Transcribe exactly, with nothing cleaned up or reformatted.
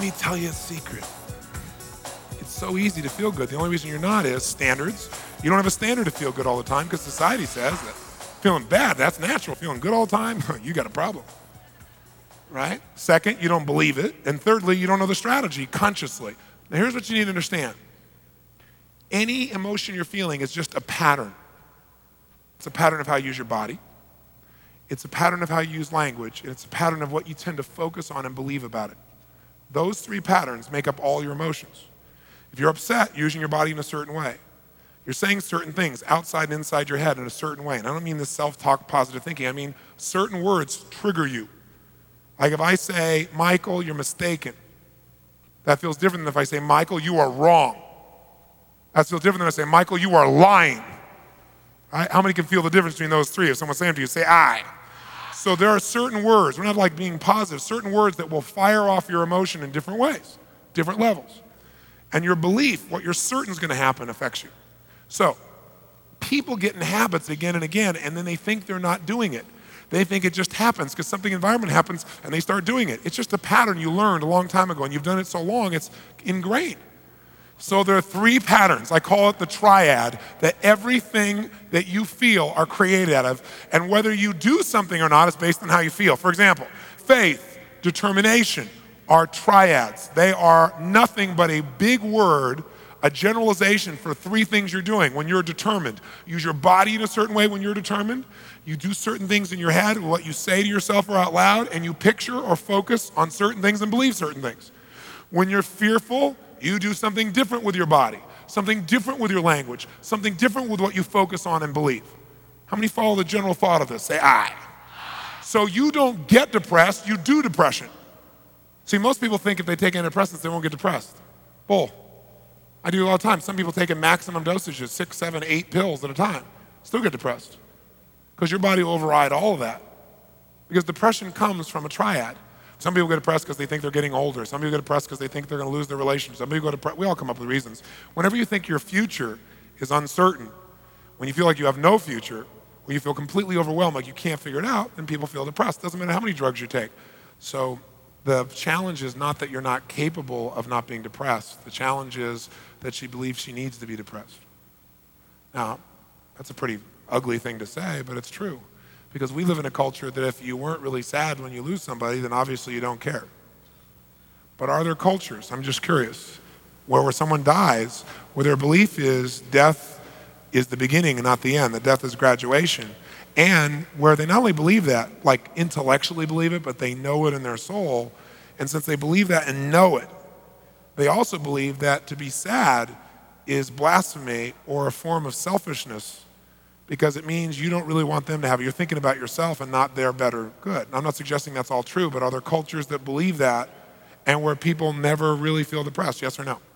me tell you a secret. It's so easy to feel good. The only reason you're not is standards. You don't have a standard to feel good all the time because society says that feeling bad, that's natural. Feeling good all the time, you got a problem, right? Second, you don't believe it. And thirdly, you don't know the strategy consciously. Now here's what you need to understand. Any emotion you're feeling is just a pattern. It's a pattern of how you use your body. It's a pattern of how you use language. And it's a pattern of what you tend to focus on and believe about it. Those three patterns make up all your emotions. If you're upset, you're using your body in a certain way. You're saying certain things outside and inside your head in a certain way. And I don't mean this self-talk, positive thinking. I mean certain words trigger you. Like if I say, Michael, you're mistaken. That feels different than if I say, Michael, you are wrong. That feels different than if I say, Michael, you are lying. Right? How many can feel the difference between those three? If someone's saying to you, say, I. So there are certain words, we're not like being positive, certain words that will fire off your emotion in different ways, different levels. And your belief, what you're certain is going to happen, affects you. So people get in habits again and again, and then they think they're not doing it. They think it just happens because something environment happens and they start doing it. It's just a pattern you learned a long time ago, and you've done it so long, it's ingrained. So there are three patterns, I call it the triad, that everything that you feel are created out of, and whether you do something or not is based on how you feel. For example, faith, determination are triads. They are nothing but a big word, a generalization for three things you're doing when you're determined. Use your body in a certain way when you're determined. You do certain things in your head, what you say to yourself or out loud, and you picture or focus on certain things and believe certain things. When you're fearful, you do something different with your body, something different with your language, something different with what you focus on and believe. How many follow the general thought of this? Say, I. So you don't get depressed, you do depression. See, most people think if they take antidepressants, they won't get depressed. Bull. I do it all the time. Some people take in maximum dosages, six, seven, eight pills at a time, still get depressed. Because your body will override all of that. Because depression comes from a triad. Some people get depressed because they think they're getting older. Some people get depressed because they think they're going to lose their relationship. Some people go depressed. We all come up with reasons. Whenever you think your future is uncertain, when you feel like you have no future, when you feel completely overwhelmed, like you can't figure it out, then people feel depressed. Doesn't matter how many drugs you take. So the challenge is not that you're not capable of not being depressed. The challenge is that she believes she needs to be depressed. Now, that's a pretty ugly thing to say, but it's true. Because we live in a culture that if you weren't really sad when you lose somebody, then obviously you don't care. But are there cultures, I'm just curious, where, where someone dies, where their belief is death is the beginning and not the end, that death is graduation, and where they not only believe that, like intellectually believe it, but they know it in their soul, and since they believe that and know it, they also believe that to be sad is blasphemy or a form of selfishness, because it means you don't really want them to have it. You're thinking about yourself and not their better good. I'm not suggesting that's all true, but are there cultures that believe that and where people never really feel depressed, yes or no?